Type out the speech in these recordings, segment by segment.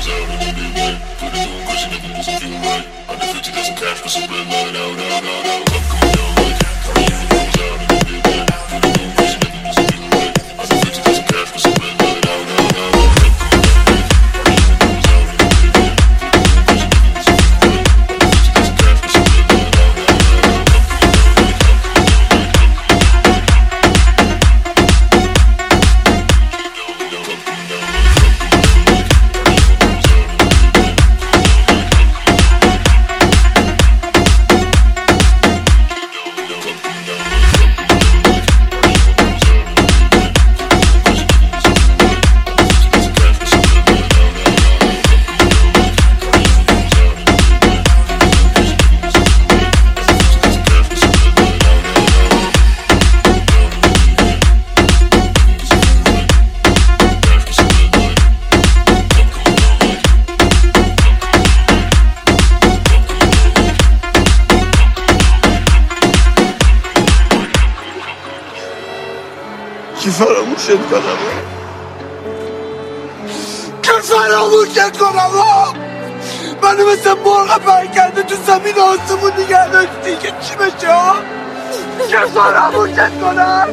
کی فراموشت کنم که فراموشت کنم منو مثل مرغ پر کرده تو زمین آسمون نگه داشتی که چی بشه که فراموشت کنم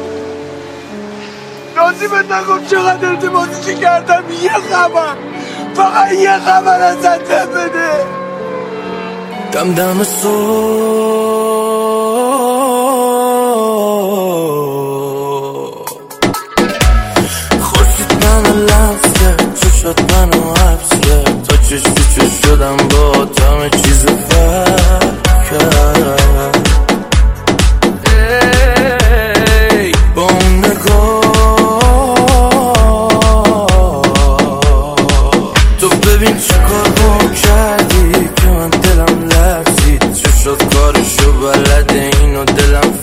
نازیمت نگم چقدر التماسش کردم یه خبر فقط یه خبر ازت بده دم دم خورشید منو لمس کرد چشات منو حبس کرد تا چش تو چش شدم با همه چیز فرق کرد با اون نگاه تو ببین چه کار با کردی که من دلم لرزید چشات کارشو بلده اینو دلم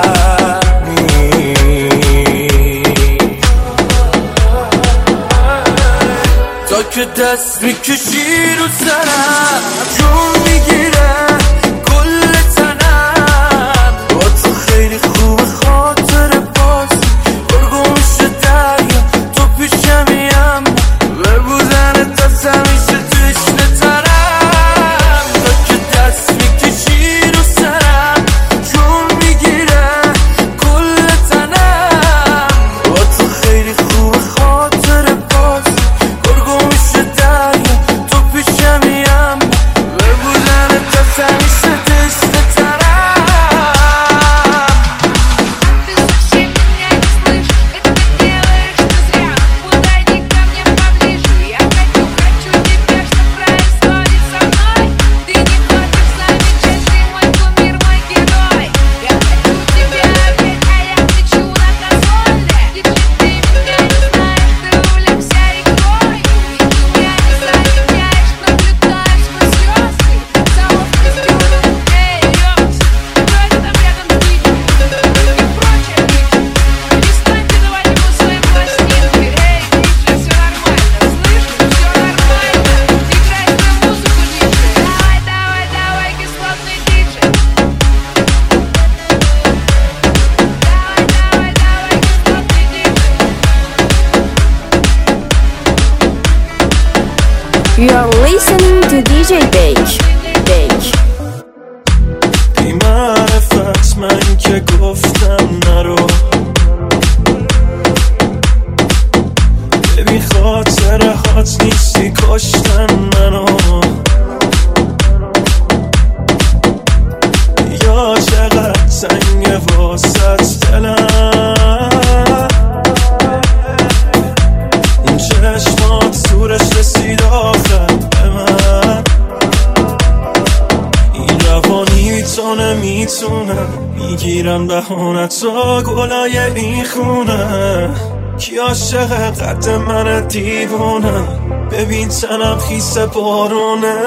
تا که دست میکشی رو سرم جون میگیره کل تنم با تو خیلی خوب خاطر بازی برگو میشه دریا تو پیشمیم به بودن دست همیشه تشنه ترم تا که دست میکشی رو سرم جون میگیره کل تنم با تو خیلی خوب خاطر بازی برگو میشه دریا تو پیشمیم به بودن دست همیشه تشنه ترم You're listening to DJ Beige. بی معرفت من که گفتم نرو ببین خاطره هات نیستی کشتن منو یا چقدر سنگ واسط دلم اون چشمات سورش رسید آخر به من این روانی میتونه میگیرم بهانت تا گلای این خونه کی عاشق قد من دیوونه ببین تنم خیس بارونه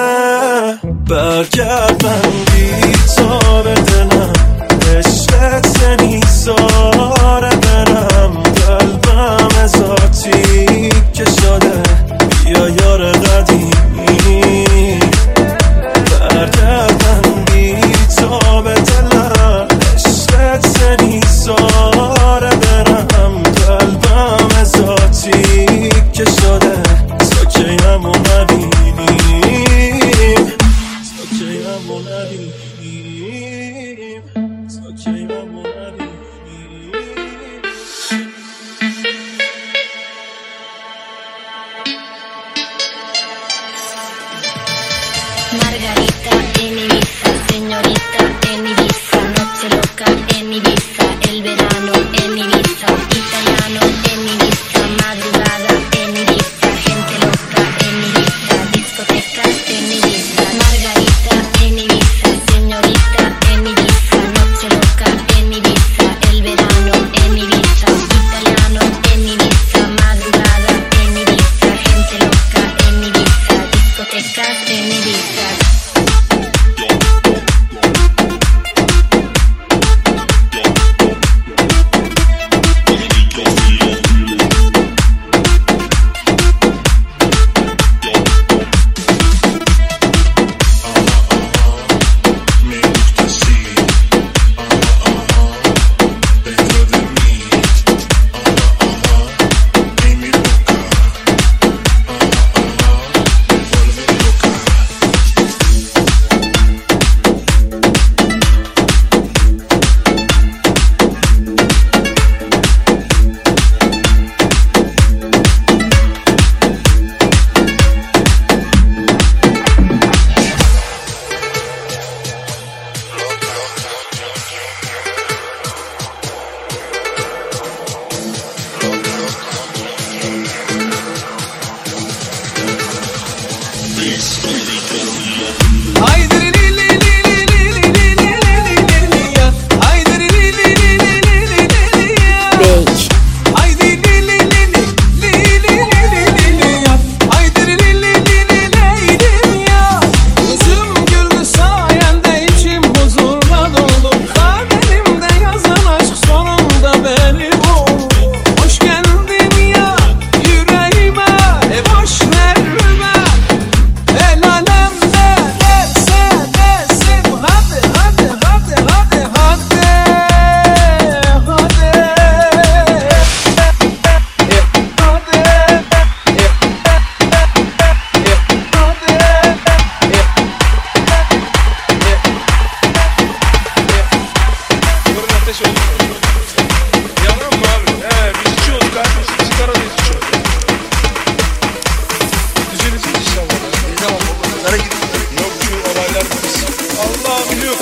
برگرد من بی تا به دلم عشقت نمیذاره برم قلبم ذاتی که شده بیا یار قدیمی برگرد من بی تا به دلم عشقت نمیذاره برم قلبم ذاتی که شده ساکیم و نبی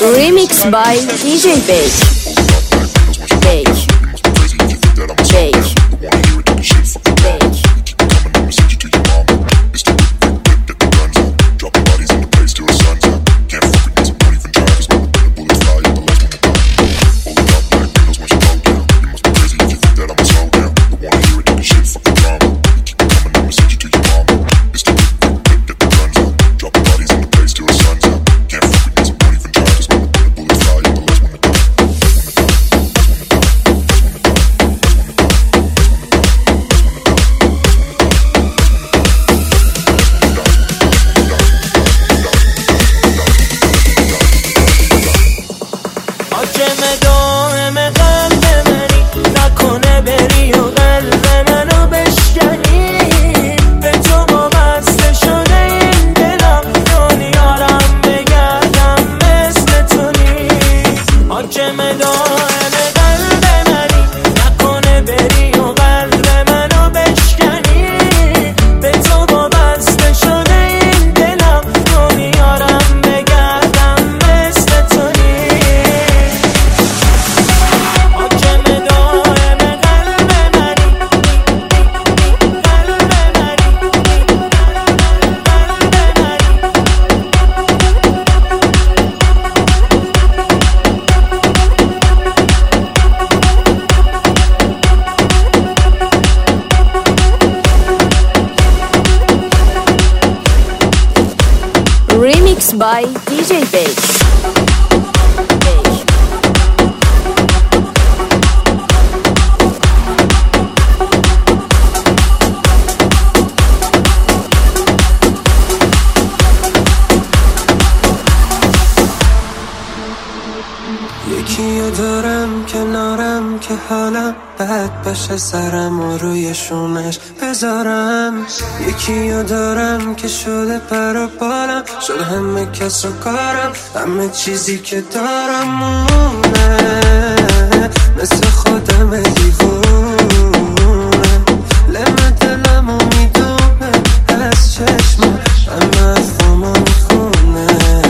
Remix by DJ Bake. Bake. Bake. Bake. By DJ Bake. یکیو دارم کنارم که حالا بد بشه سرم روی شونش بذارم. یکیو دارم که شده پر و بالم، شده همه کس و کارم، همه چیزی که دارم مونه مثل خودم دیوونه. لمه دلمو میدونه از چشمم، همه افامو میخونه.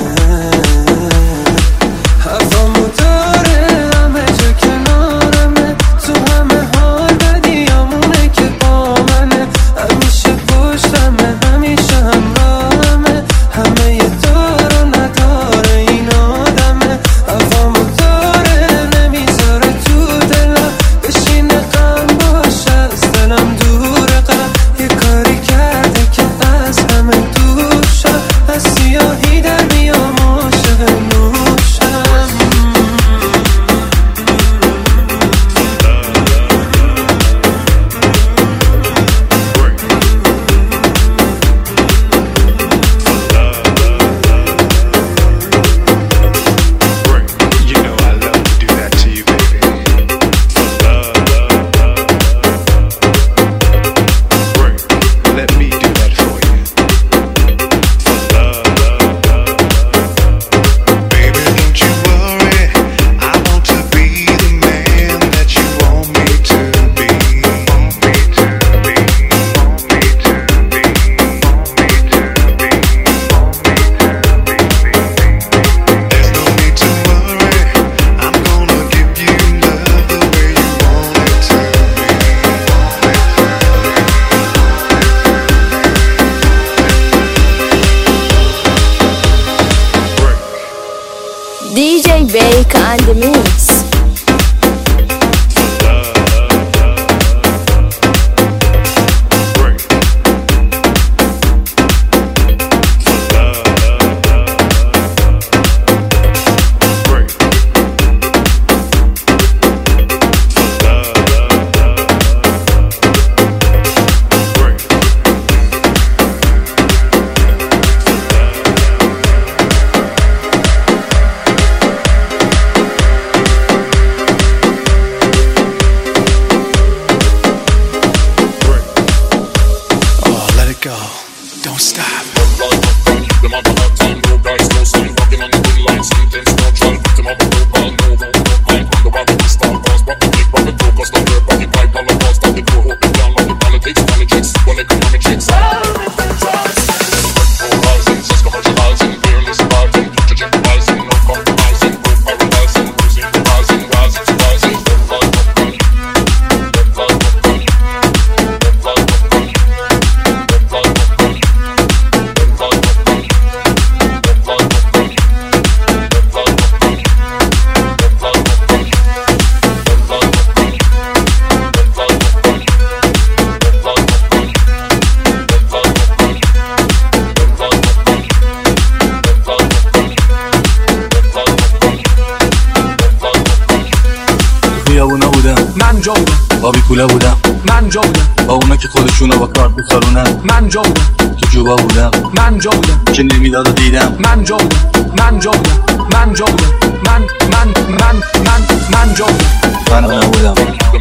هفامو داره همه جا کنارمه، تو همه حال بدیامونه که با منه. همیشه پشتمه، همیشه همراهمه، همه یه دار و نداره این آدمه. هفامو داره نمیذاره تو دلم بشینه غم باشه از دلم دوره. غم یه کاری کرده که از همه دوشم، از سیاهی در میام عاشق نوشم. DJ Bake and the Mix. بابی کوله بودم، من جا بودم، با اونا که خودشونو با کارت میخارونن. من جا بودم، تو جوبا بودم، من جا بودم، که نمیداد و دیدم. من جا بودم، من جا بودم، من جا بودم، من جا بودم. من بودم.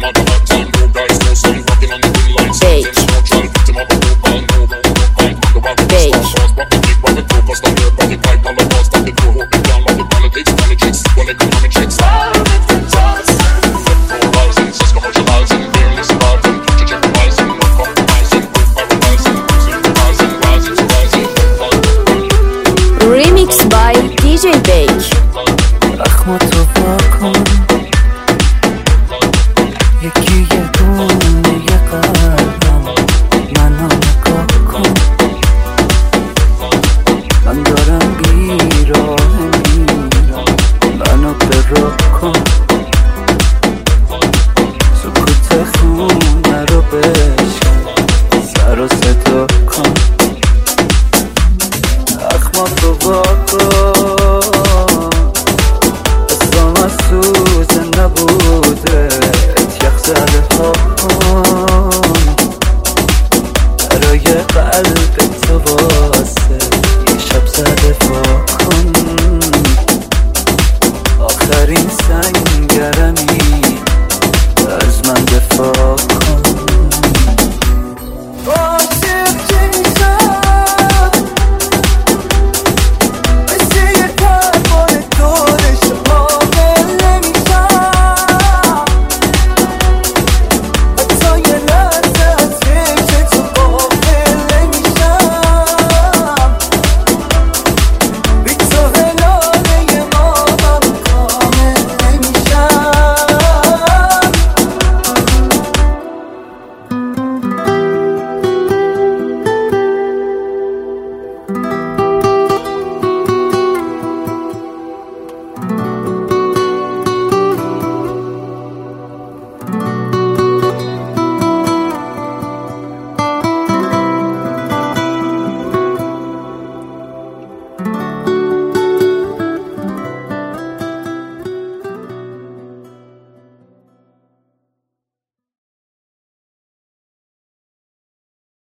Remix by DJ Bake. اخماتو واکن یکی یه دونه یه قلبم منو نگاه کن من دارم بیراه میرم منو برا کن سکوت خونه رو بشکن سر و صدا کن اخماتو واکن سوز نبوده یخ زده ها کن برای قلب تو واسه یه شب زده وا کن آخرین سنگرمی